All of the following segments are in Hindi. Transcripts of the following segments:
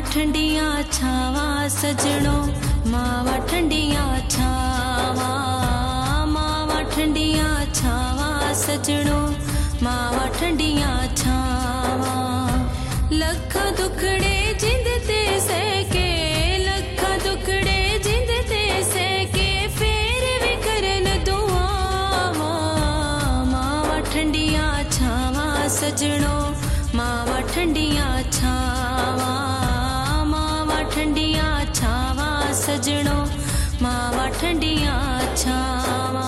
ठंडिया छावा सजनो, मावा ठंडिया छावा, मावा ठंडिया छावा सजनो, मावा ठंडिया छावा। लखा दुखड़े जिंद ते सके, लखा दुखड़े जिंद ते सके, फेर भी करन दुआवा। मावा ठंडिया छावा सजनो, मावा ठंडिया छावा, मावा ठंडिया छावा सजनो, मावा ठंडिया छावा।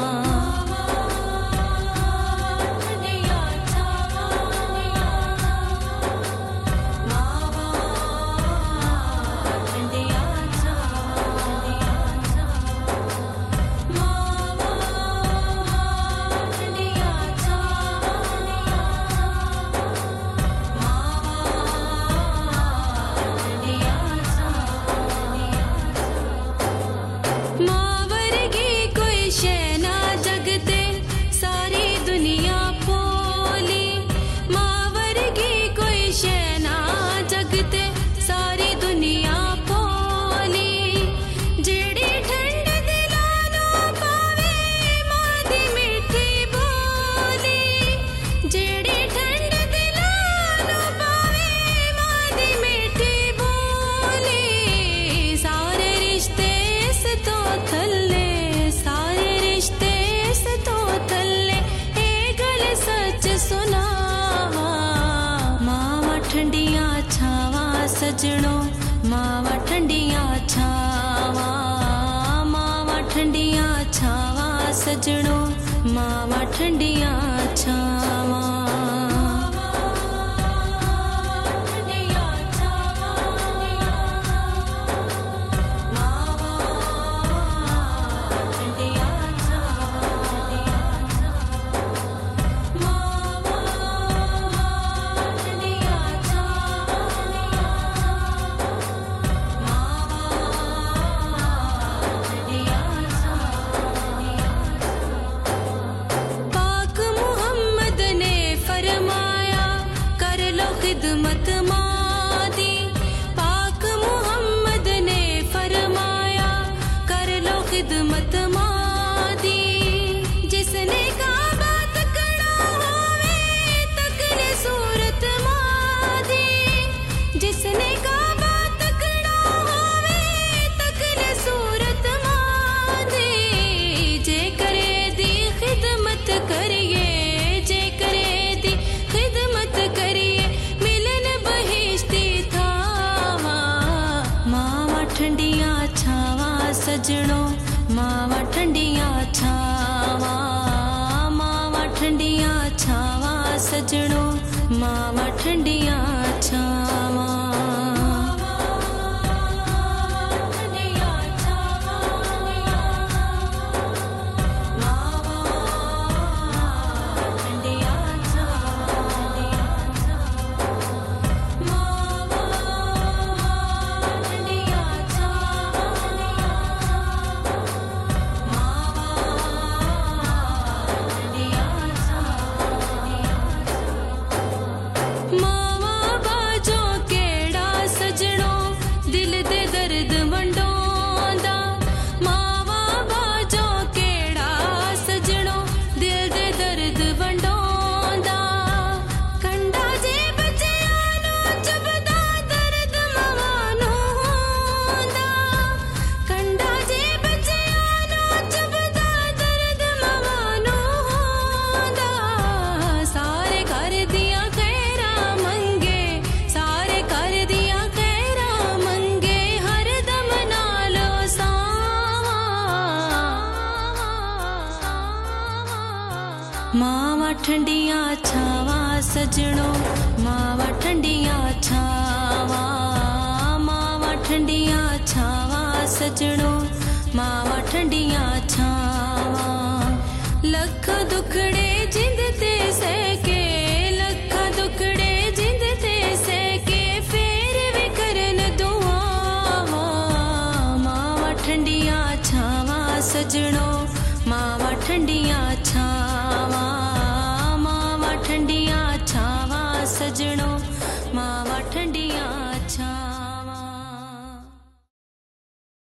ठंडिया छावा सजनो, मावा ठंडिया छावा, मावा ठंडिया छावा सजनो, मावा ठंडिया छावा। खिदमत मादी, पाक मुहम्मद ने फरमाया, कर लो खिदमत मादी। जिसने काबा तकड़ा होवे, तकने सूरत मादी। जिसने काबा तकड़ा होवे, तकने सूरत मादी। जे करे दी खिदमत करिए, जे करे दी खिदमत करिए, ठंडिया छावा सजनो, मावा ठंडिया छावा, मावा ठंडिया छावा सजनो, मावा ठंडिया छावा। मावा ठंडिया छावा सजनो, मावा ठंडिया छावा, मावा ठंडिया छावा सजनो, मावा ठंडिया छावा। लख दुखड़े जिंद ते सके, लख दुखड़े जिंद ते सके, फेर भी करन दुआवा। मावा ठंडिया छावा सजनो, मावा ठंडिया छावा, मावा ठंडिया छावा सजनो, मावा ठंडिया